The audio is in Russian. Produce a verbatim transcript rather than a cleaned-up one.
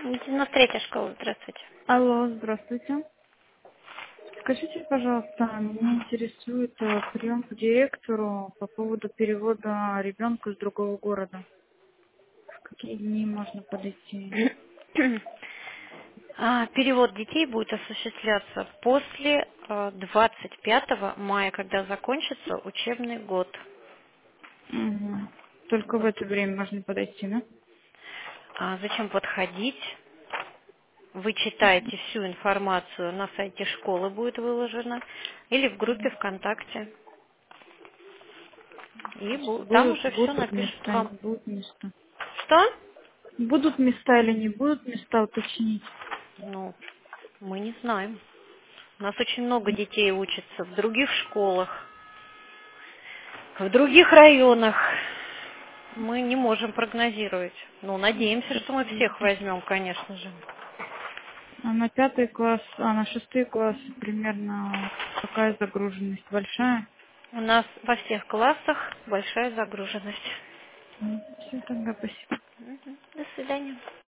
девяносто третья школа, здравствуйте. Алло, здравствуйте. Скажите, пожалуйста, меня интересует э, прием к директору по поводу перевода ребенка из другого города. В какие дни можно подойти? А, Перевод детей будет осуществляться после э, двадцать пятого мая, когда закончится учебный год. Угу. Только в Вот. это время можно подойти, да? А зачем подходить? Вы читаете всю информацию на сайте школы, будет выложена, или в группе ВКонтакте. И бу- там Будут, уже все будут напишут места, вам. не будут места. Что? Будут места или не будут места, уточнить. Ну, мы не знаем. У нас очень много детей учатся в других школах, в других районах. Мы не можем прогнозировать. Ну, надеемся, что мы всех Спасибо. возьмем, конечно же. А на пятый класс, а на шестый класс примерно какая загруженность? Большая? У нас во всех классах большая загруженность. Все, тогда спасибо. Мгм. До свидания.